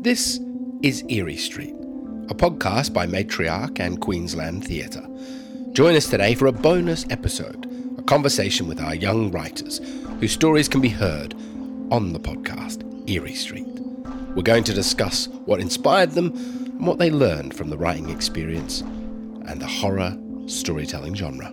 This is Eerie Street, a podcast by Matriarch and Queensland Theatre. Join us today for a bonus episode, a conversation with our young writers whose stories can be heard on the podcast Eerie Street. We're going to discuss what inspired them and what they learned from the writing experience and the horror storytelling genre.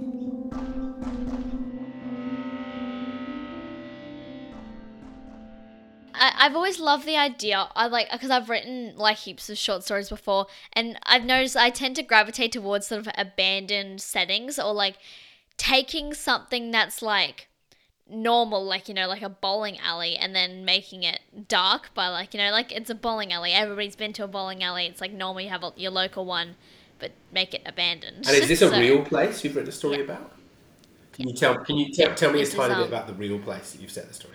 I've always loved the idea. Because I've written like heaps of short stories before, and I've noticed I tend to gravitate towards sort of abandoned settings, or like taking something that's like normal, like, you know, like a bowling alley, and then making it dark by like, you know, like it's a bowling alley. Everybody's been to a bowling alley. It's like normal, you have your local one, but make it abandoned. And is this a real place you've written a story about? Can you tell me a tiny bit about the real place that you've set the story?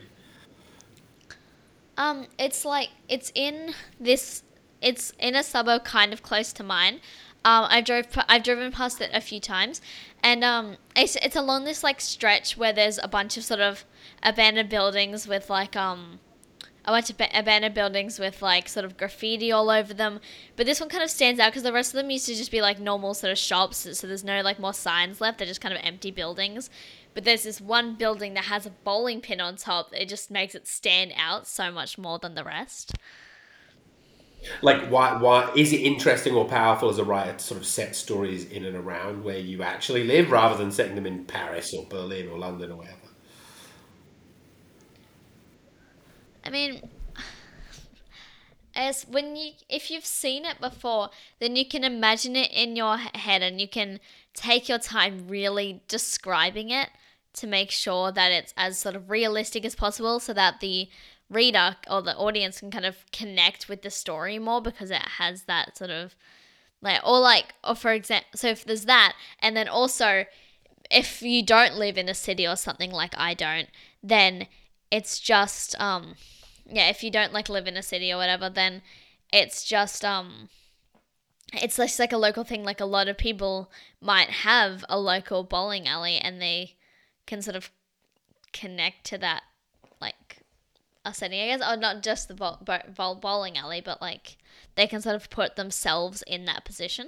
It's in a suburb kind of close to mine. I've driven past it a few times, and it's along this like stretch where there's a bunch of sort of abandoned buildings with like abandoned buildings with like sort of graffiti all over them. But this one kind of stands out because the rest of them used to just be like normal sort of shops, so there's no like more signs left. They're just kind of empty buildings. But there's this one building that has a bowling pin on top. It just makes it stand out so much more than the rest. Like, why is it interesting or powerful as a writer to sort of set stories in and around where you actually live rather than setting them in Paris or Berlin or London or wherever? I mean, if you've seen it before, then you can imagine it in your head and you can take your time really describing it to make sure that it's as sort of realistic as possible, so that the reader or the audience can kind of connect with the story more, because it has that sort of or for example, so if there's that, and then also if you don't live in a city or something like I don't, then it's just if you don't like live in a city or whatever, then it's just it's just like a local thing. Like a lot of people might have a local bowling alley and they can sort of connect to that, like a setting, I guess, or not just the bowling alley, but like they can sort of put themselves in that position.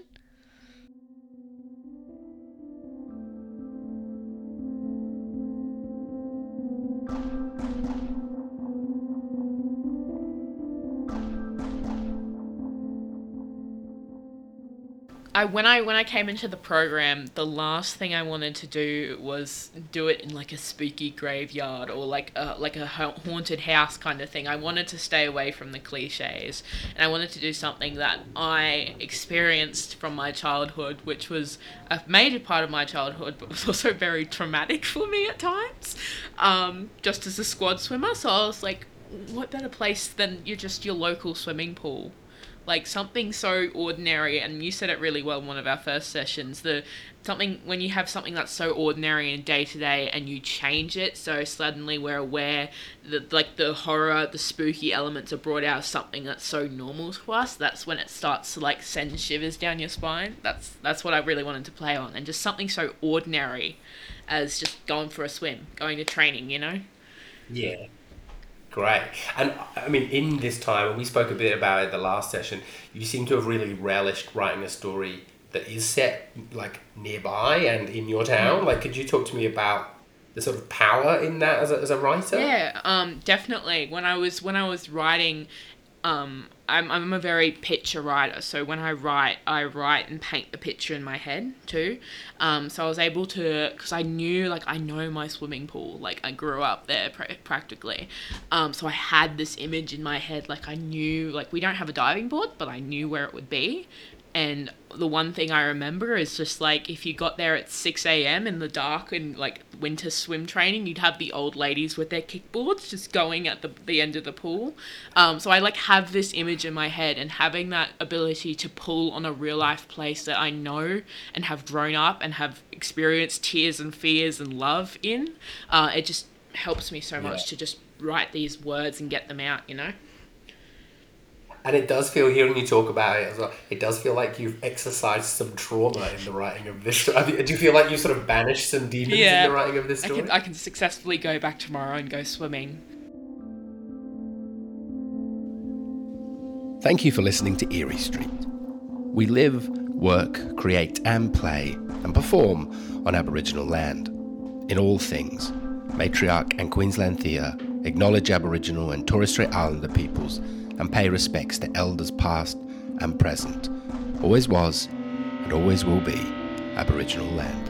When I came into the program, the last thing I wanted to do was do it in like a spooky graveyard or like a haunted house kind of thing. I wanted to stay away from the cliches, and I wanted to do something that I experienced from my childhood, which was a major part of my childhood, but was also very traumatic for me at times, just as a squad swimmer. So I was like, what better place than your local swimming pool? Like something so ordinary, and you said it really well in one of our first sessions, when you have something that's so ordinary and day to day and you change it, so suddenly we're aware that like the horror, the spooky elements are brought out of something that's so normal to us. That's when it starts to like send shivers down your spine. That's what I really wanted to play on, and just something so ordinary as just going for a swim, going to training, you know? Yeah. Great. And I mean, in this time, and we spoke a bit about it the last session, you seem to have really relished writing a story that is set like nearby and in your town. Like, could you talk to me about the sort of power in that as a writer? Yeah, definitely. When I was writing, I'm a very picture writer, so when I write and paint the picture in my head too. So I was able to, because I know my swimming pool, like I grew up there practically. So I had this image in my head, like I knew, like we don't have a diving board, but I knew where it would be. And the one thing I remember is just like if you got there at 6 a.m. in the dark and like winter swim training, you'd have the old ladies with their kickboards just going at the end of the pool. So I like have this image in my head, and having that ability to pull on a real life place that I know and have grown up and have experienced tears and fears and love in, it just helps me so much to just write these words and get them out, you know? And it does feel, hearing you talk about it as well, it does feel like you've exercised some trauma in the writing of this story. Do you feel like you sort of banished some demons in the writing of this story? I can successfully go back tomorrow and go swimming. Thank you for listening to Erie Street. We live, work, create and play and perform on Aboriginal land. In all things, Matriarch and Queensland Thea acknowledge Aboriginal and Torres Strait Islander peoples and pay respects to elders past and present. Always was and always will be Aboriginal land.